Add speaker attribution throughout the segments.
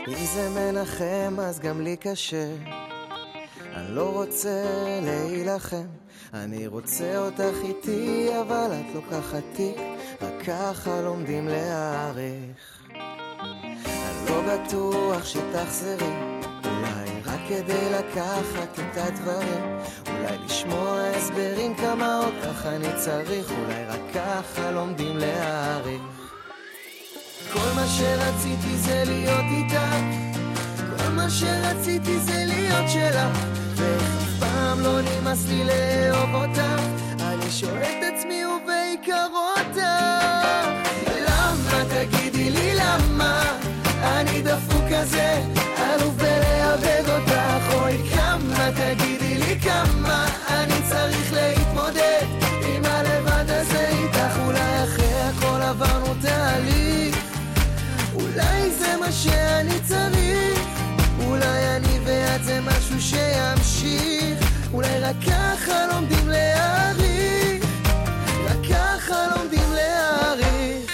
Speaker 1: אם זה מנחם אז גם לי קשה. אני לא רוצה להילחם, אני רוצה אותך איתי, אבל את לוקחת תיק, רק ככה לומדים להעריך. אני לא בטוח שתחזרי, אולי רק כדי לקחת את הדברים, אולי לשמוע הסברים כמה אותך אני צריך, אולי רק ככה לומדים להעריך. כל מה שרציתי זה להיות איתך, כל מה שרציתי זה להיות שלך, ואיך אף פעם לא נמאס לי לאהוב אותך, אני שואל את עצמי ובעיקר אותך. למה תגידי לי למה אני דפוק כזה, אלוף בלאבד אותך, אוי כמה תגידי לי כמה אני צריך להתמודד עם הלבד הזה איתך. אולי אחרי הכל עברנו תהליך, אולי זה מה שאני צריך, אולי אני ואת זה משהו שימשיך, אולי רק ככה לומדים להעריך, רק ככה לומדים להעריך.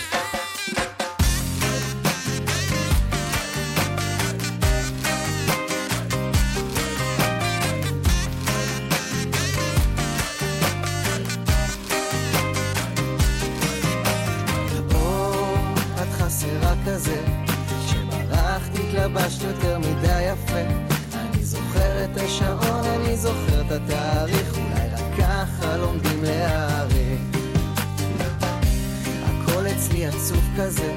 Speaker 1: חסרה כזה, שברחתי התלבשת יותר מדי יפה, אני זוכר את השעון, אני זוכר את התאריך, אולי רק ככה לומדים להעריך. הכל אצלי עצוב כזה,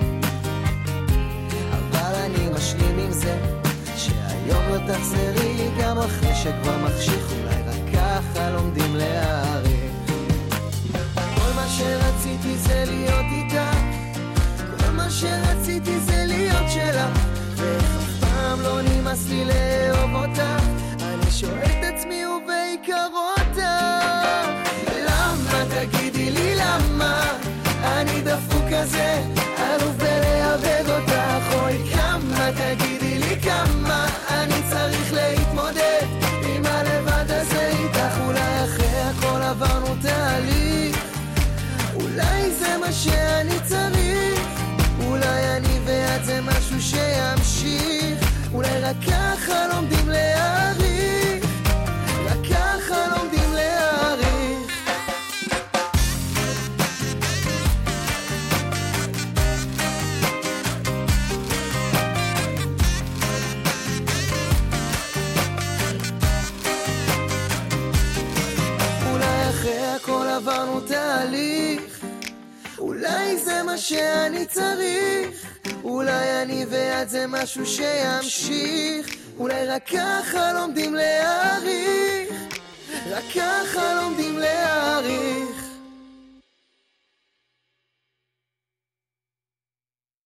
Speaker 1: אבל אני משלים עם זה, שהיום לא תחזרי גם אחרי שכבר מחשיך, אולי רק ככה לומדים להעריך. כל מה שרציתי זה להיות איתך, כל מה שרציתי זה להיות שלך, ואיך אף פעם לא נמאס לי לאהוב אותך, אני שואל את עצמי ובעיקר אותך. למה תגידי לי למה אני דפוק כזה, אלוף בלאבד אותך, אוי כמה תגידי לי כמה אני צריך להתמודד עם הלבד הזה איתך. אולי אחרי הכל עברנו תהליך, אולי זה מה שאני צריך, אולי אני ואת זה משהו שימשיך, אולי רק ככה לומדים להעריך, רק ככה לומדים להעריך. אולי אחרי הכל עברנו תהליך, אולי זה מה שאני צריך, אולי אני ואת זה משהו שימשיך, אולי רק ככה לומדים להעריך, רק ככה לומדים להעריך.